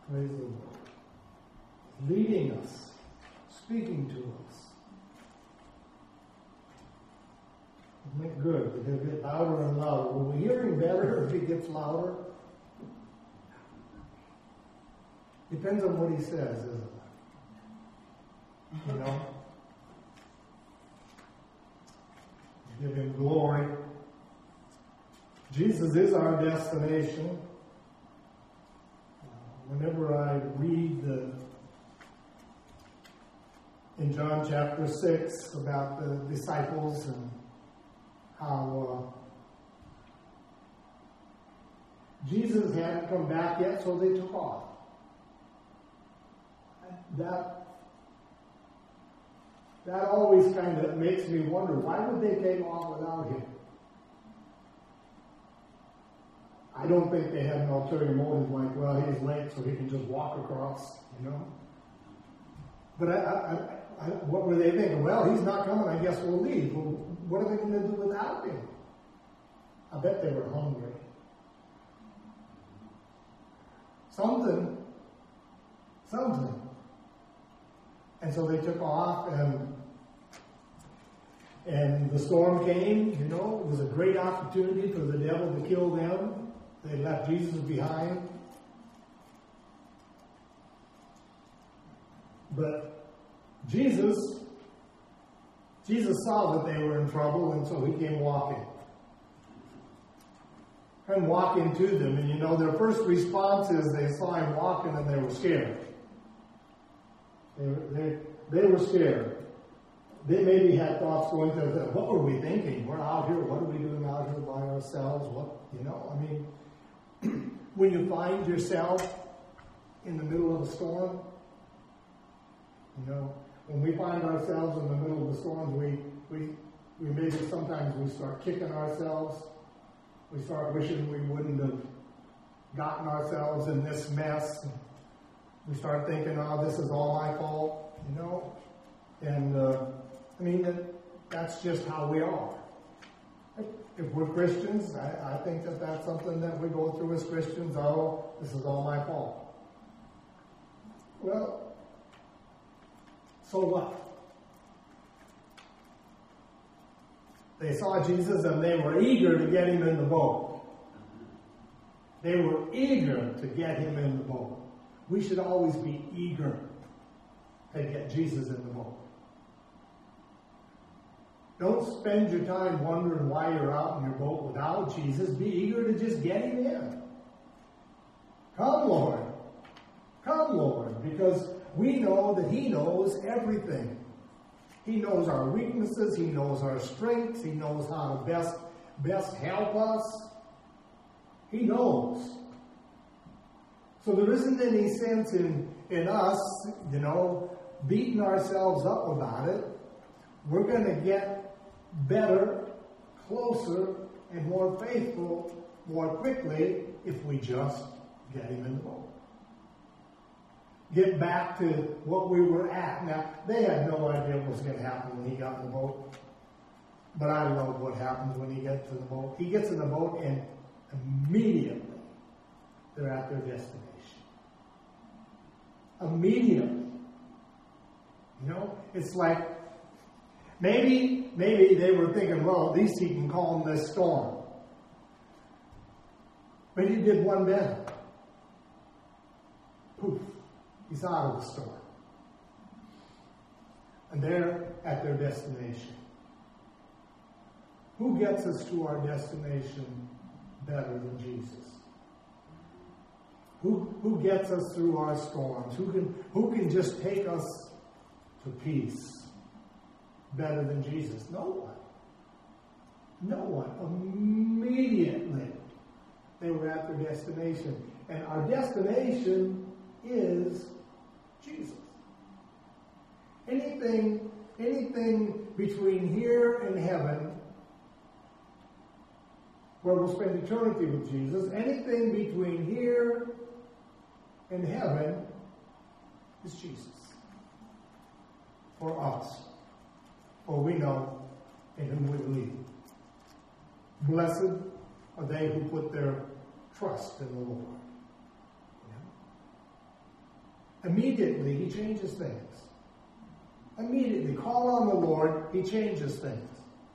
Praise the Lord. Leading us, speaking to us. Isn't it good? It'll get louder and louder. Will we hear him better if he gets louder? Depends on what he says, isn't it? You know? Give him glory. Jesus is our destination. Whenever I read in John chapter 6 about the disciples and how Jesus hadn't come back yet, so they took off. That always kind of makes me wonder, why would they take off without him? I don't think they had an ulterior motive like, well, he's late so he can just walk across, you know. But what were they thinking? Well, he's not coming, I guess we'll leave. Well, what are they going to do without him? I bet they were hungry. Something. And so they took off, and the storm came, you know. It was a great opportunity for the devil to kill them. They left Jesus behind. But Jesus saw that they were in trouble, and so he came walking. And walking to them. And you know, their first response is they saw him walking and they were scared. They were scared. They maybe had thoughts going through them. What were we thinking? We're out here. What are we doing out here by ourselves? When you find yourself in the middle of a storm, you know, when we find ourselves in the middle of the storm, we maybe sometimes we start kicking ourselves. We start wishing we wouldn't have gotten ourselves in this mess. We start thinking, oh, this is all my fault, you know. And that's just how we are. If we're Christians, I think that's something that we go through as Christians. Oh, this is all my fault. Well, so what? They saw Jesus and they were eager to get him in the boat. They were eager to get him in the boat. We should always be eager to get Jesus in the boat. Don't spend your time wondering why you're out in your boat without Jesus. Be eager to just get him in. Come, Lord. Come, Lord. Because we know that he knows everything. He knows our weaknesses. He knows our strengths. He knows how to best help us. He knows. So there isn't any sense in us, you know, beating ourselves up about it. We're going to get better, closer, and more faithful more quickly if we just get him in the boat. Get back to what we were at. Now, they had no idea what was going to happen when he got in the boat. But I love what happens when he gets in the boat. He gets in the boat and immediately they're at their destination. Immediately. You know, it's like maybe they were thinking, well, at least he can calm this storm. But he did one better. Poof. He's out of the storm. And they're at their destination. Who gets us to our destination better than Jesus? Who gets us through our storms? Who can just take us to peace better than Jesus? No one. No one. Immediately they were at their destination. And our destination is Jesus. Anything between here and heaven, where we'll spend eternity with Jesus, anything between here and heaven is Jesus. For us. For we know in whom we believe. Blessed are they who put their trust in the Lord. immediately he changes things. Immediately. Call on the Lord, he changes things.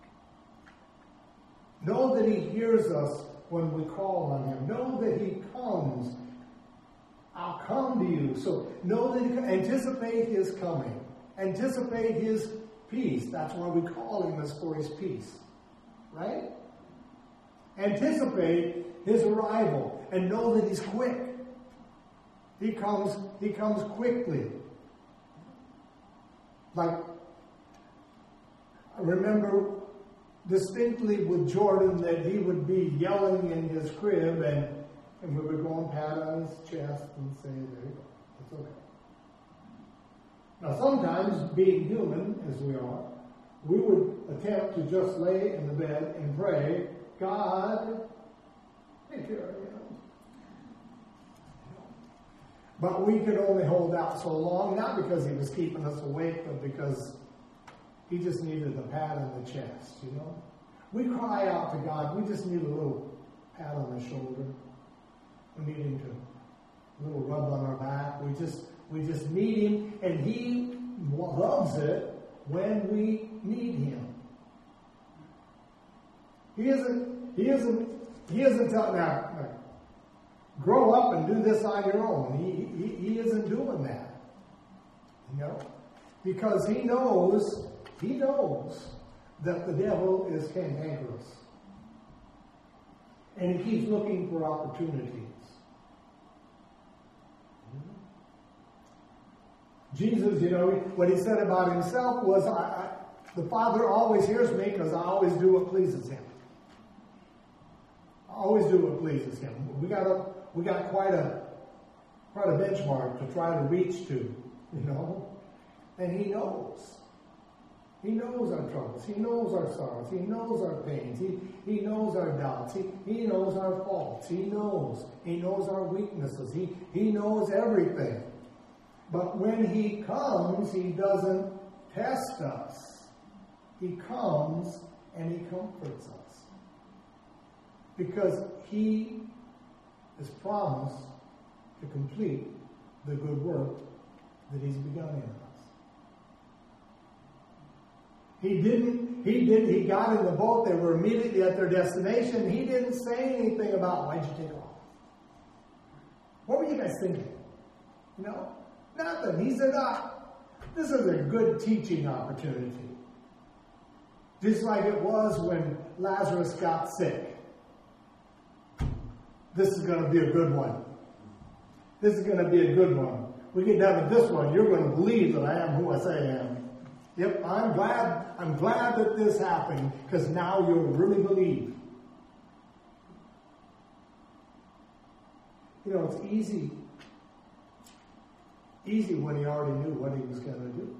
Know that he hears us when we call on him. Know that he comes. I'll come to you. So know that anticipate his coming. Anticipate his peace. That's why we call him, as for his peace. Right? Anticipate his arrival and know that he's quick. He comes quickly. Like, I remember distinctly with Jordan that he would be yelling in his crib and we would go and pat on his chest and say, there you go, it's okay. Now sometimes, being human as we are, we would attempt to just lay in the bed and pray, God, take care of him. But we could only hold out so long, not because he was keeping us awake, but because he just needed a pat on the chest, you know. We cry out to God. We just need a little pat on the shoulder. We need him to, a little rub on our back. We just need him, and he loves it when we need him. He isn't telling now, grow up and do this on your own. He isn't doing that. You know? Because he knows that the devil is cantankerous. And he keeps looking for opportunities. Jesus, you know, what he said about himself was, the Father always hears me because I always do what pleases him. I always do what pleases him. We got quite a benchmark to try to reach to, you know. And he knows. He knows our troubles. He knows our sorrows. He knows our pains. He knows our doubts. He knows our faults. He knows. He knows our weaknesses. He knows everything. But when he comes, he doesn't test us. He comes and he comforts us. Because he has promised to complete the good work that he's begun in us. He got in the boat, they were immediately at their destination. He didn't say anything about, why'd you take off? What were you guys thinking? You know? Nothing. He said, this is a good teaching opportunity. Just like it was when Lazarus got sick. This is going to be a good one. This is going to be a good one. We get done with this one, you're going to believe that I am who I say I am. Yep, I'm glad that this happened, because now you'll really believe. You know, it's easy when he already knew what he was going to do.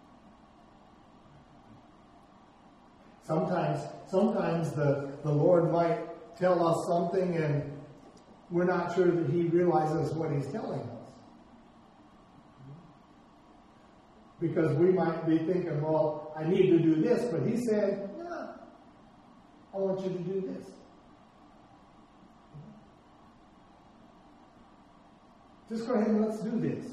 Sometimes the Lord might tell us something and we're not sure that he realizes what he's telling us. Because we might be thinking, well, I need to do this, but he said, no, I want you to do this. Just go ahead and let's do this.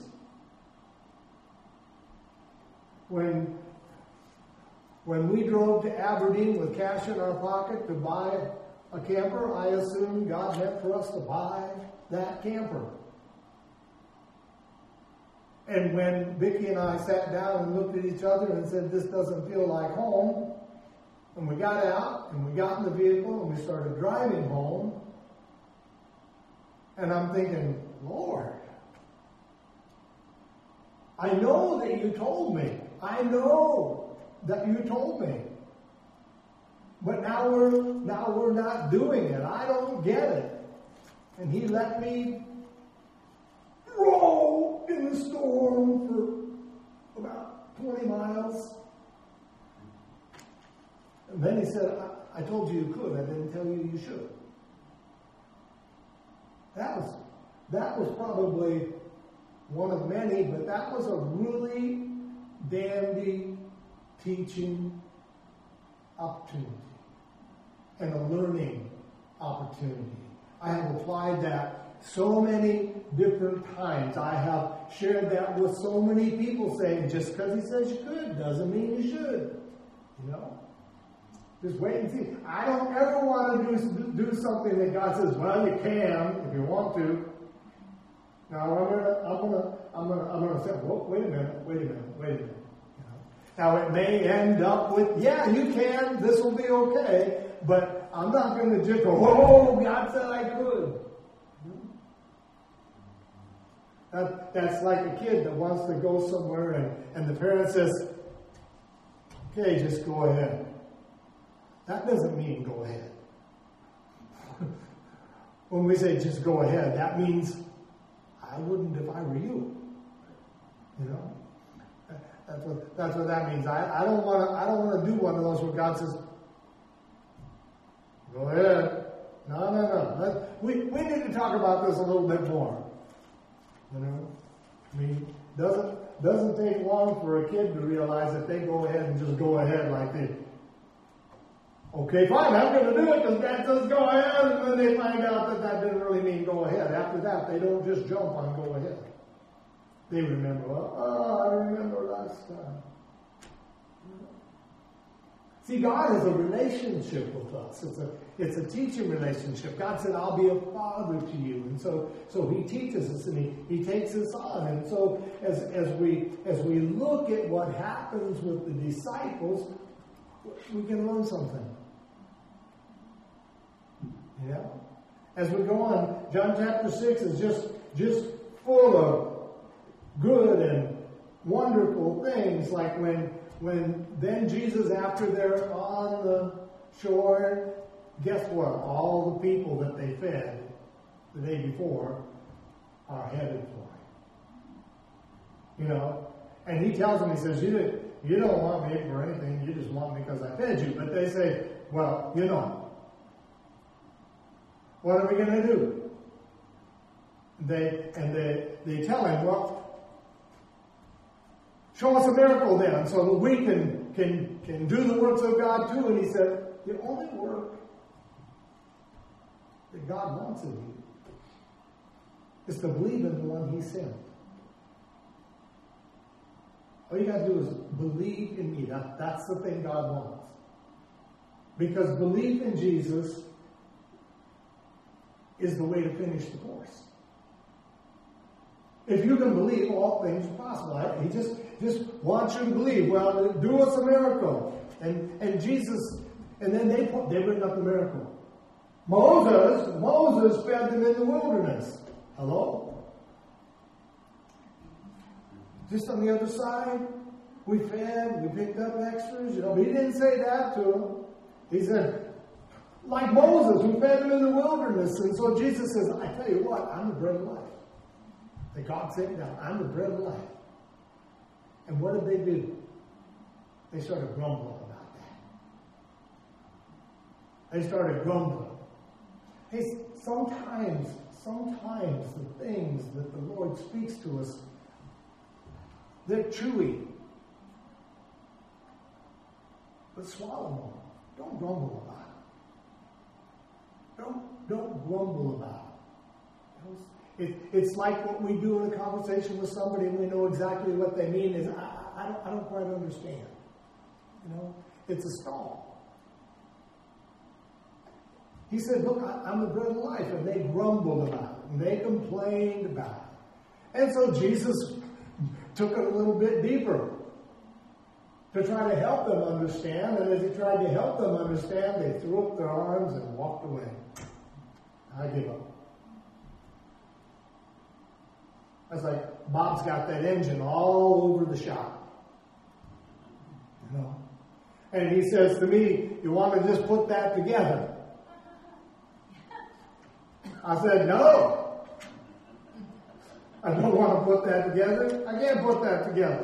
When we drove to Aberdeen with cash in our pocket to buy a camper, I assumed God meant for us to buy that camper. And when Vicki and I sat down and looked at each other and said, this doesn't feel like home, and we got out and we got in the vehicle and we started driving home, and I'm thinking, Lord, I know that you told me. I know that you told me. But now we're not doing it. I don't get it. And he let me roll in the storm for about 20 miles. And then he said, I told you you could. I didn't tell you you should. That was probably one of many, but that was a really dandy teaching opportunity and a learning opportunity. I have applied that so many different different times. I have shared that with so many people, saying just because he says you could doesn't mean you should. You know? Just wait and see. I don't ever want to do something that God says, well, you can if you want to. Now I'm gonna say, well, wait a minute. You know? Now it may end up with, yeah, you can, this will be okay, but I'm not going to just go, oh, God said I could. That's like a kid that wants to go somewhere and the parent says, okay, just go ahead. That doesn't mean go ahead. When we say just go ahead, that means I wouldn't if I were you. You know? That's what that means. I don't want to do one of those where God says, go ahead. No. We need to talk about this a little bit more. You know? I mean, doesn't take long for a kid to realize that they go ahead and just go ahead like this. Okay, fine, I'm going to do it because Dad says go ahead, and then they find out that didn't really mean go ahead. After that, they don't just jump on go ahead. They remember, I remember last time. See, God has a relationship with us. It's a teaching relationship. God said, I'll be a father to you. And so he teaches us and he takes us on. And so as we look at what happens with the disciples, we can learn something. Yeah? As we go on, John chapter 6 is just full of good and wonderful things, like when then Jesus, after they're on the shore, guess what? All the people that they fed the day before are headed for him. You know? And he tells them, he says, you don't want me for anything, you just want me because I fed you. But they say, well, you know, what are we going to do? They tell him, well, show us a miracle then, so that we can do the works of God too. And he said, the only work that God wants of you is to believe in the one he sent. All you got to do is believe in me. That's the thing God wants. Because belief in Jesus is the way to finish the course. If you can believe, all things are possible. He just wants you to believe. Well, do us a miracle. And Jesus, and then they bring up the miracle. Moses fed them in the wilderness. Hello? Just on the other side, we fed, we picked up extras. You know, but he didn't say that to them. He said, like Moses, we fed them in the wilderness. And so Jesus says, I tell you what, I'm the bread of life. That God sent down, I'm the bread of life. And what did they do? They started grumbling about that. They started grumbling. Hey, sometimes the things that the Lord speaks to us, they're chewy. But swallow them. Don't grumble about it. Don't grumble about it. It's like what we do in a conversation with somebody and we know exactly what they mean is, I don't quite understand. You know, it's a stall. He said, look, I'm the bread of life. And they grumbled about it. And they complained about it. And so Jesus took it a little bit deeper to try to help them understand. And as he tried to help them understand, they threw up their arms and walked away. I give up. It's like Bob's got that engine all over the shop. You know? And he says to me, you want to just put that together? I said, no. I don't want to put that together. I can't put that together.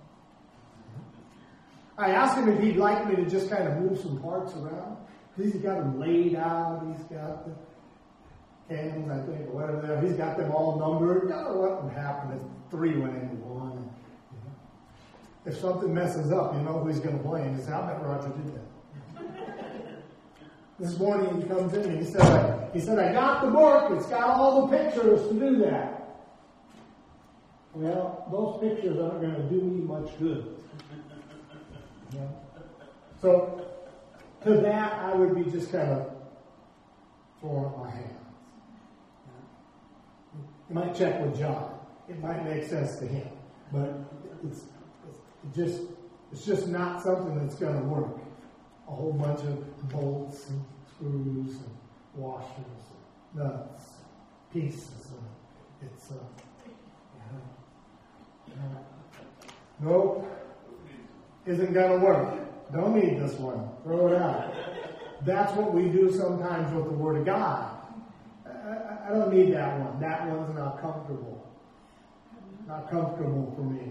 I asked him if he'd like me to just kind of move some parts around. He's got them laid out. He's got the cans, I think, or whatever. He's got them all numbered. You know what would happen if 3 went into 1. And, you know, if something messes up, you know who he's going to blame. He said, I bet Roger did that. This morning he comes in and he said, I got the book. It's got all the pictures to do that. Well, those pictures aren't going to do me much good. Yeah. So, to that, I would be just kind of throwing up my hands. You might check with John. It might make sense to him. But it's just not something that's going to work. A whole bunch of bolts and screws and washers and nuts, pieces. And it's, nope. Isn't going to work. Don't need this one. Throw it out. That's what we do sometimes with the Word of God. I don't need that one. That one's not comfortable. Not comfortable for me.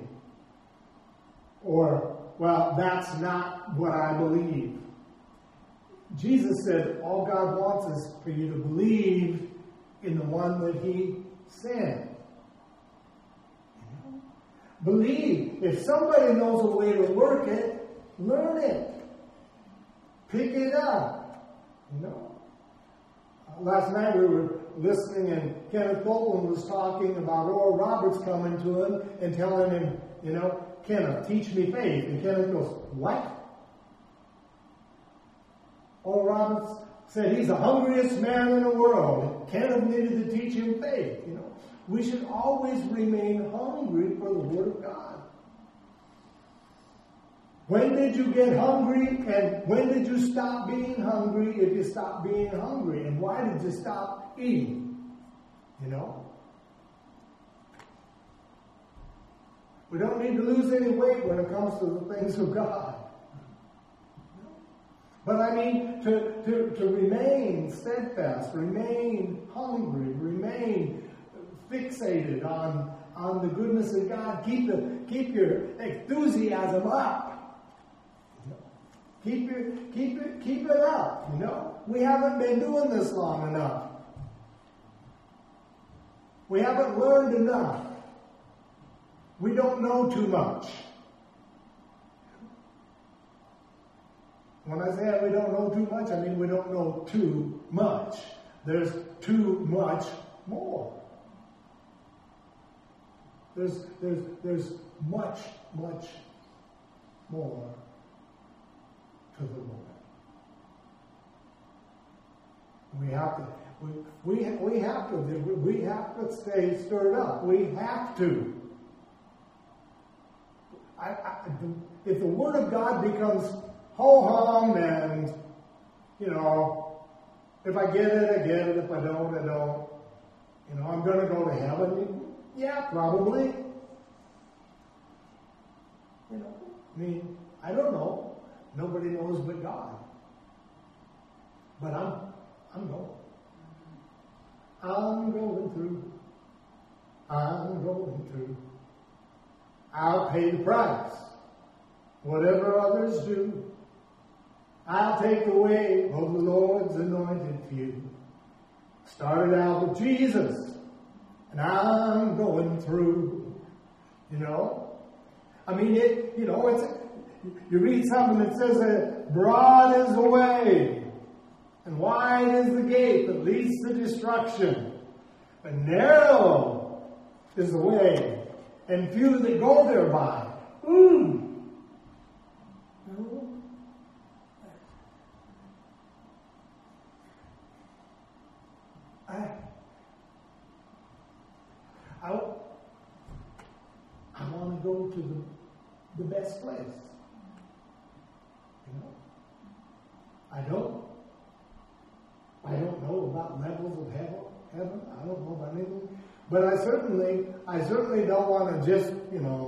Or, well, that's not what I believe. Jesus said all God wants is for you to believe in the one that He sent. Believe. If somebody knows a way to work it, learn it. Pick it up. Last night we were listening and Kenneth Copeland was talking about Oral Roberts coming to him and telling him, Kenneth, teach me faith. And Kenneth goes, what? Oral Roberts said he's the hungriest man in the world. Kenneth needed to teach him faith. We should always remain hungry for the Word of God. When did you get hungry and when did you stop being hungry if you stopped being hungry? And why did you stop eating? We don't need to lose any weight when it comes to the things of God. But I mean, to remain steadfast, remain hungry, remain fixated on the goodness of God. Keep your enthusiasm up. Keep it up. We haven't been doing this long enough. We haven't learned enough. We don't know too much. When I say we don't know too much, I mean we don't know too much. There's too much more. There's much more to the Lord. We have to stay stirred up. We have to. If the Word of God becomes ho-hum and, if I get it, I get it. If I don't, I don't. I'm going to go to heaven. Yeah, probably. I don't know. Nobody knows but God. But I'm going. I'm going through. I'm going through. I'll pay the price. Whatever others do. I'll take the way of the Lord's anointed few. Started out with Jesus. And I'm going through. You read something that says that broad is the way and wide is the gate that leads to destruction. But narrow is the way and few that go thereby. I want to go to the best place. I don't know about levels of heaven. I don't know about anything. But I certainly don't want to just,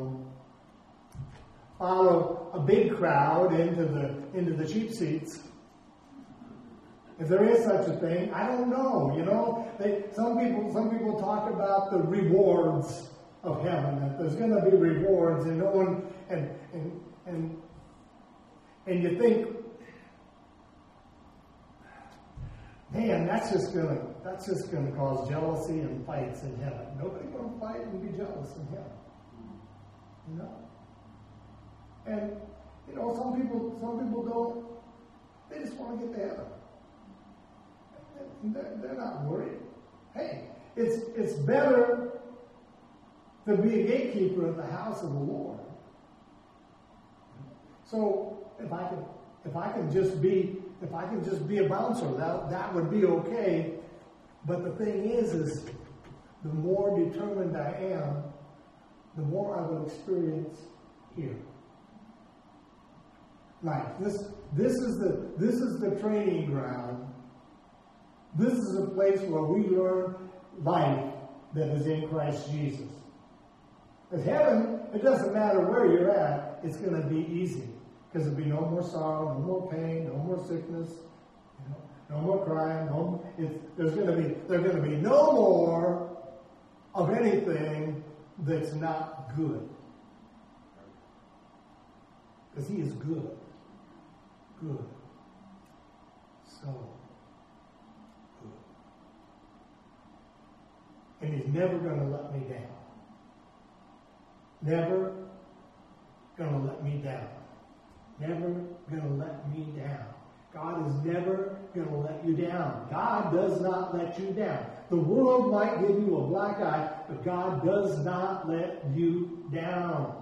follow a big crowd into the cheap seats. If there is such a thing, I don't know. Some people talk about the rewards of heaven. That there's going to be rewards, and no one and you think, man, that's just gonna cause jealousy and fights in heaven. Nobody's gonna fight and be jealous in heaven. And some people don't. They just want to get to heaven. They're not worried. Hey, it's better to be a gatekeeper of the house of the Lord. So if I can just be a bouncer, that would be okay. But the thing is the more determined I am, the more I will experience here. Right. This is the training ground. This is a place where we learn life that is in Christ Jesus. Because heaven, it doesn't matter where you're at, it's going to be easy. Because there'll be no more sorrow, no more pain, no more sickness, no more crying. There's going to be no more of anything that's not good. Because He is good. Good. So good. And He's never going to let me down. Never going to let me down. Never going to let me down. God is never going to let you down. God does not let you down. The world might give you a black eye, but God does not let you down.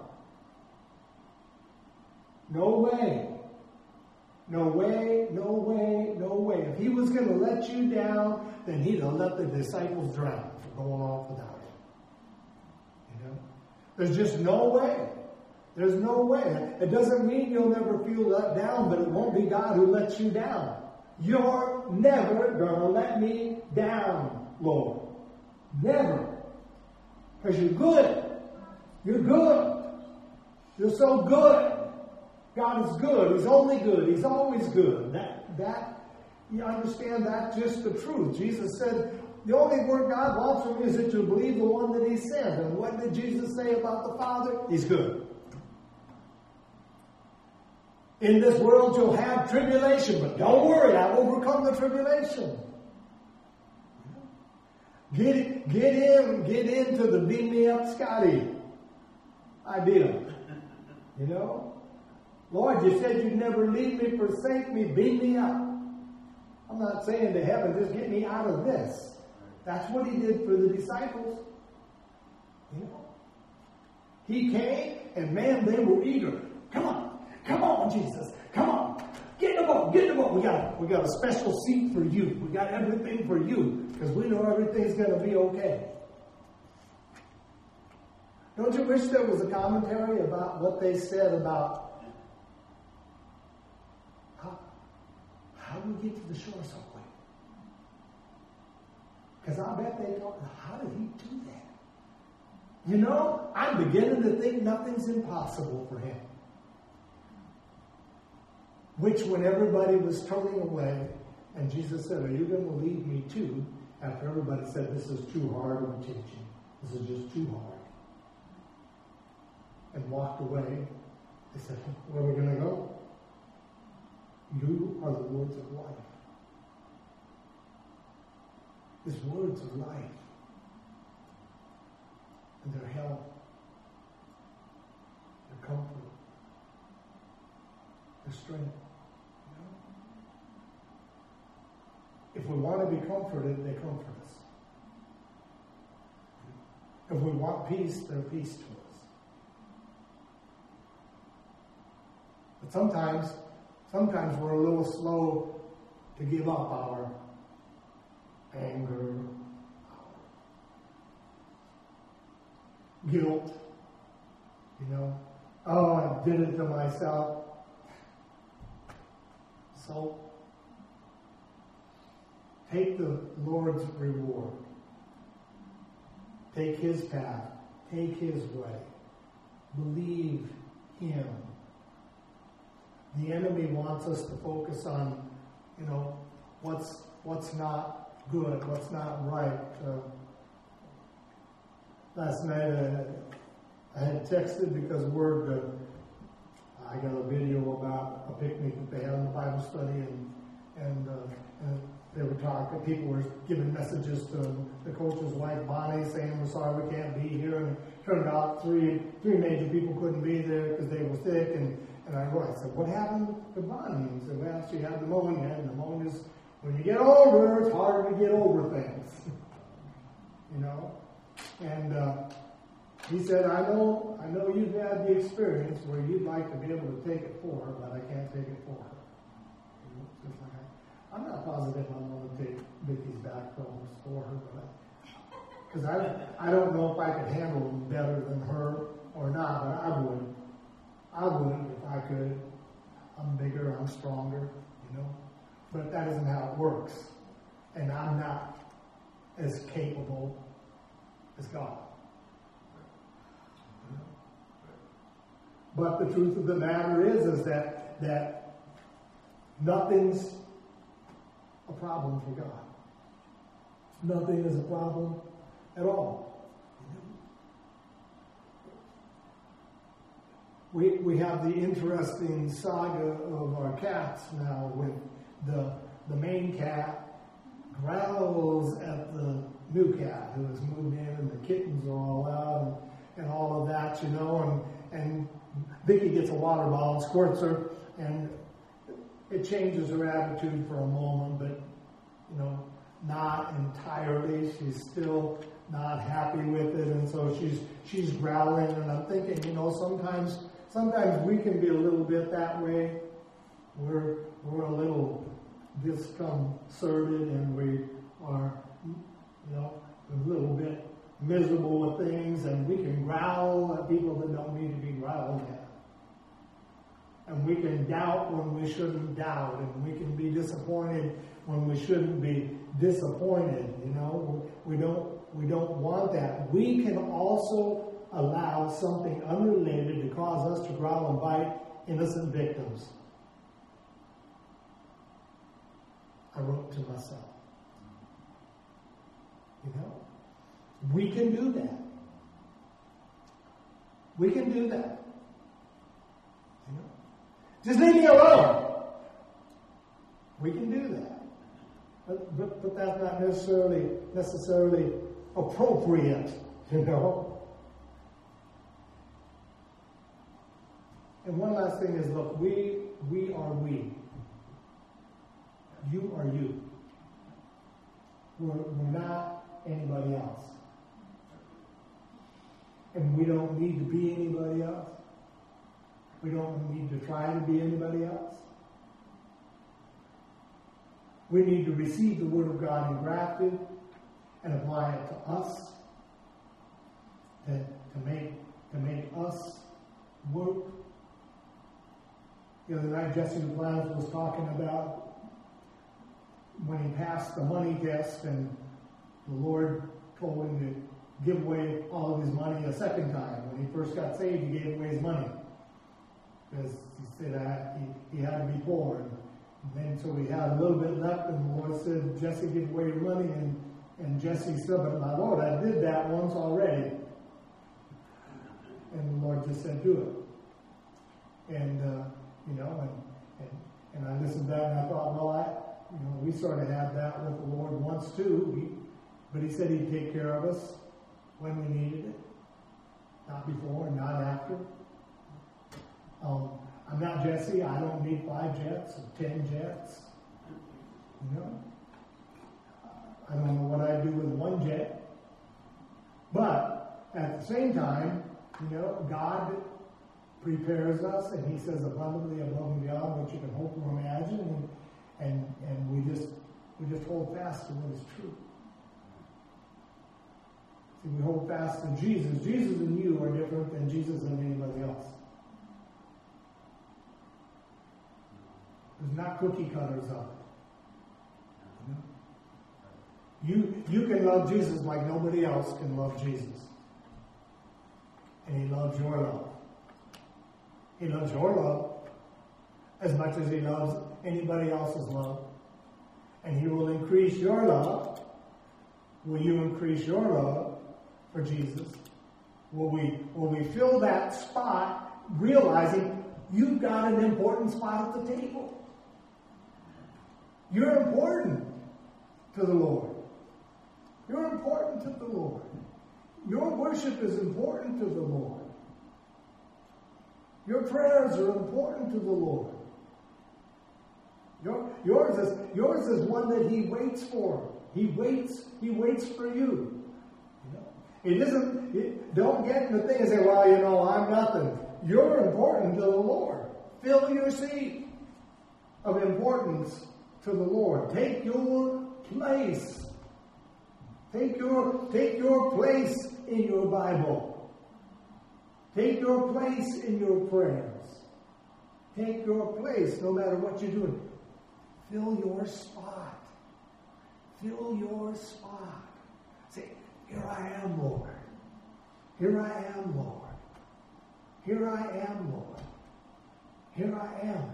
No way. No way, no way, no way. If He was going to let you down, then He'd have let the disciples drown for going off without Him. There's just no way. There's no way. It doesn't mean you'll never feel let down, but it won't be God who lets you down. You're never going to let me down, Lord. Never. Because you're good. You're good. You're so good. God is good. He's only good. He's always good. You understand that's just the truth. Jesus said, the only word God wants from you is that you believe the one that He sent. And what did Jesus say about the Father? He's good. In this world you'll have tribulation, but don't worry, I've overcome the tribulation. Get into the beam me up Scotty idea. Lord, you said you'd never leave me, forsake me, beam me up. I'm not saying to heaven, just get me out of this. That's what He did for the disciples. He came, and man, they were eager. Come on, Jesus. Come on. Get in the boat. Get in the boat. We got a special seat for you. We got everything for you. Because we know everything's going to be okay. Don't you wish there was a commentary about what they said about how do we get to the shore so quick? Because I bet they thought, how did He do that? I'm beginning to think nothing's impossible for Him. Which, when everybody was turning away, and Jesus said, are you going to leave me too? After everybody said, this is too hard of a teaching. This is just too hard. And walked away. They said, where are we going to go? You are the words of life. These words of life. And their help. Their comfort. Their strength. If we want to be comforted, they comfort us. If we want peace, they're peace to us. But sometimes we're a little slow to give up our anger, our guilt. Oh, I did it to myself. So, take the Lord's reward. Take His path. Take His way. Believe Him. The enemy wants us to focus on, what's not good, what's not right. Last night I had texted because I got a video about a picnic that they had in the Bible study, and they were talking. People were giving messages to the coach's wife, Bonnie, saying, "We're sorry we can't be here." And it turned out three major people couldn't be there because they were sick. And I said, "What happened to Bonnie?" And he said, "Well, she had pneumonia, and pneumonia's when you get older, it's harder to get over things, And He said, I know you've had the experience where you'd like to be able to take it for her, but I can't take it for her. Just like I'm not positive I want to take Vicky's back problems for her, because I don't know if I could handle them better than her or not, but I would. I would if I could. I'm bigger, I'm stronger, But that isn't how it works. And I'm not as capable as God. But the truth of the matter is that nothing's a problem for God. Nothing is a problem at all. We have the interesting saga of our cats now with the main cat growls at the new cat who has moved in, and the kittens are all out and all of that, and Vicky gets a water bottle and squirts her, and it changes her attitude for a moment, but not entirely. She's still not happy with it, and so she's growling, and I'm thinking, sometimes we can be a little bit that way. We're a little disconcerted, and we are, a little bit miserable with things, and we can growl at people that don't need to be growled at. And we can doubt when we shouldn't doubt, and we can be disappointed when we shouldn't be disappointed. We don't want that. We can also allow something unrelated to cause us to growl and bite innocent victims. I wrote to myself. We can do that. We can do that. Just leave me alone. We can do that. But that's not necessarily appropriate, And one last thing is, look, we are we. You are you. We're not anybody else. And we don't need to be anybody else. We don't need to try to be anybody else. We need to receive the Word of God engrafted and apply it to us, to make us work. The other night, Jesse Duplantis was talking about when he passed the money test, and the Lord told him to give away all of his money a second time. When he first got saved, he gave away his money, because he said he had to be poor. And then so he had a little bit left, and the Lord said, Jesse, give away your money. And Jesse said, but my Lord, I did that once already. And the Lord just said, do it. And and I listened to that, and I thought, well, we sort of had that with the Lord once too. But he said he'd take care of us when we needed it. Not before and not after. I'm not Jesse. I don't need 5 jets or 10 jets. I don't know what I'd do with 1 jet. But at the same time, God prepares us, and he says abundantly above and beyond what you can hope or imagine, and we just hold fast to what is true. See, we hold fast to Jesus. Jesus and you are different than Jesus and anybody else. There's not cookie cutters of it. You can love Jesus like nobody else can love Jesus. And he loves your love. He loves your love as much as he loves anybody else's love. And he will increase your love. Will you increase your love for Jesus? Will we fill that spot realizing you've got an important spot at the table? You're important to the Lord. You're important to the Lord. Your worship is important to the Lord. Your prayers are important to the Lord. Yours is one that he waits for. He waits for you. Don't get in the thing and say, well, I'm nothing. You're important to the Lord. Fill your seat of importance to the Lord. Take your place. Take your place in your Bible. Take your place in your prayers. Take your place no matter what you're doing. Fill your spot. Fill your spot. Say, here I am, Lord. Here I am, Lord. Here I am, Lord. Here I am.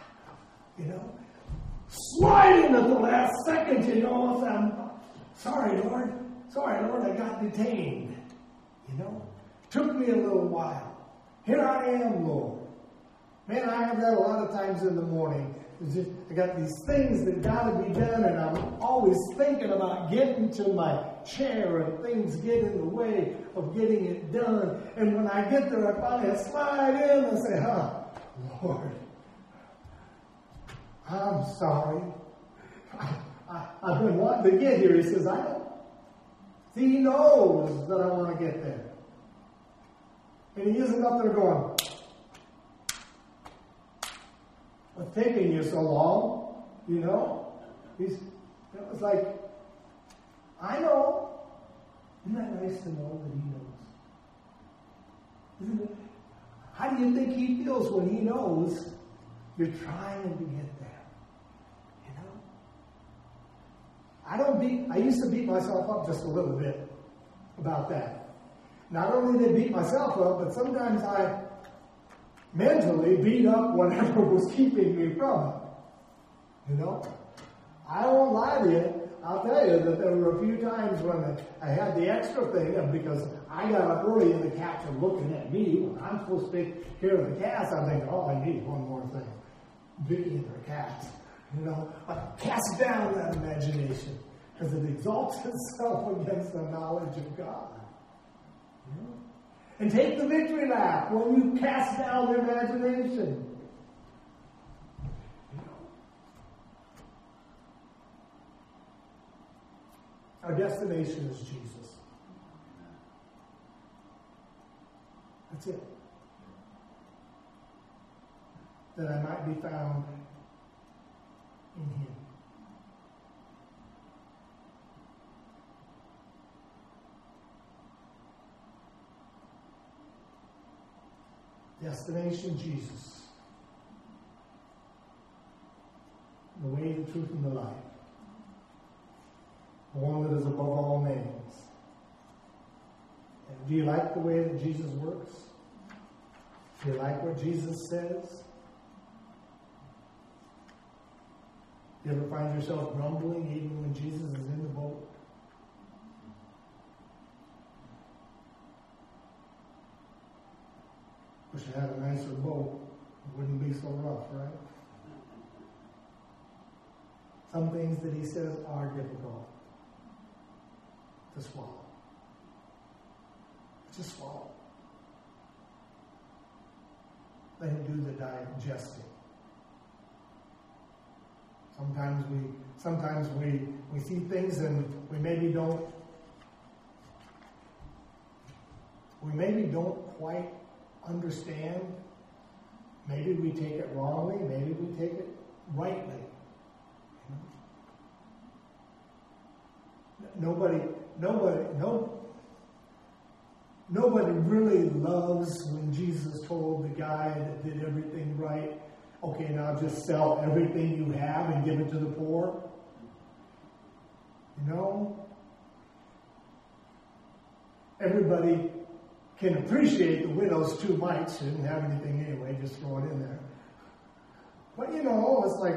Sliding at the last second, if I'm sorry, Lord, I got detained. Took me a little while. Here I am, Lord. Man, I have that a lot of times in the morning. I got these things that got to be done, and I'm always thinking about getting to my chair, and things get in the way of getting it done. And when I get there, I finally slide in and say, Lord, I'm sorry. I've been wanting to get here. He says, I know. See, he knows that I want to get there. And he isn't up there going, what's taking you so long? It's like, I know. Isn't that nice to know that he knows? Isn't it? How do you think he feels when he knows you're trying to get there? I used to beat myself up just a little bit about that. Not only did I beat myself up, but sometimes I mentally beat up whatever was keeping me from it. I won't lie to you. I'll tell you that there were a few times when I had the extra thing, and because I got up early and the cats are looking at me when I'm supposed to take care of the cats, I'm thinking, I need one more thing. Vicky and her cats. I cast down that imagination because it exalts itself against the knowledge of God. And take the victory lap when you cast down the imagination. Our destination is Jesus. That's it. That I might be found in Him. Destination Jesus. The way, the truth, and the life. The one that is above all names. And do you like the way that Jesus works? Do you like what Jesus says? Do you ever find yourself grumbling even when Jesus is in the boat? Wish I had a nicer boat. It wouldn't be so rough, right? Some things that he says are difficult to swallow. Just swallow. Let him do the digesting. Sometimes we see things and we maybe don't quite understand. Maybe we take it wrongly, maybe we take it rightly. Nobody really loves when Jesus told the guy that did everything right, okay, now just sell everything you have and give it to the poor. Everybody can appreciate the widow's 2 mites. She didn't have anything anyway, just throw it in there. But it's like,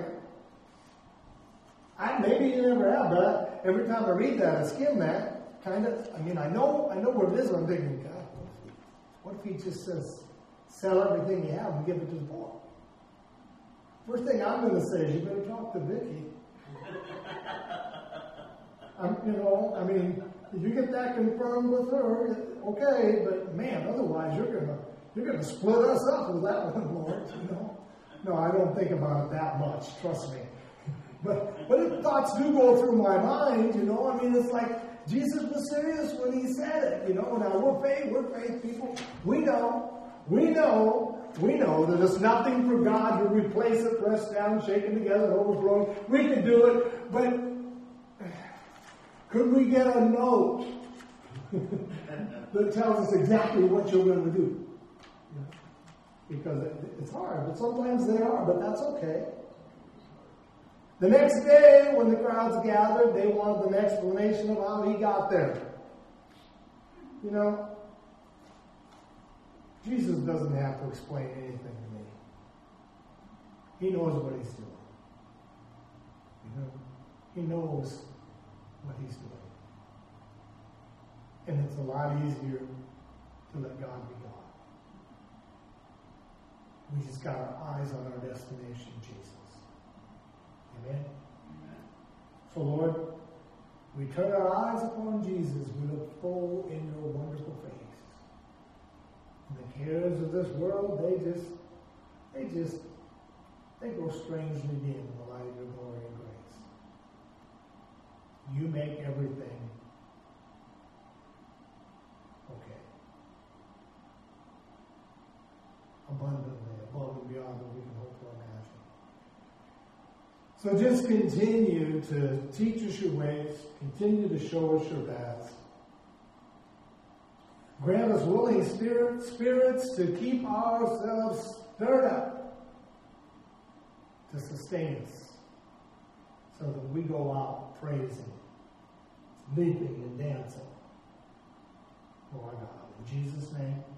maybe you never have, but every time I read that, I skim that, I know what it is, but I'm thinking, God, what if he just says, sell everything you have and give it to the poor? First thing I'm going to say is, you better talk to Vicky. You get that confirmed with her, okay, but man, otherwise you're gonna split us up with that one, Lord. No, I don't think about it that much. Trust me. But thoughts do go through my mind. It's like Jesus was serious when he said it. Now we're faith people. We know that there's nothing for God to replace it, pressed down, shaken together, and overflowing. We can do it, but could we get a note that tells us exactly what you're going to do? Because it's hard, but sometimes they are, but that's okay. The next day, when the crowds gathered, they wanted an explanation of how he got there. Jesus doesn't have to explain anything to me. He knows what he's doing. He knows what he's doing. And it's a lot easier to let God be God. We just got our eyes on our destination, Jesus. Amen? Amen. So, Lord, we turn our eyes upon Jesus. We look full in your wonderful face. And the cares of this world, they grow strangely dim in the light of your glory and grace. You make everything okay. Abundantly, above and beyond what we can hope or imagine. So just continue to teach us your ways, continue to show us your paths. Grant us willing spirits to keep ourselves stirred up to sustain us so that we go out praising, leaping and dancing for our God. In Jesus' name.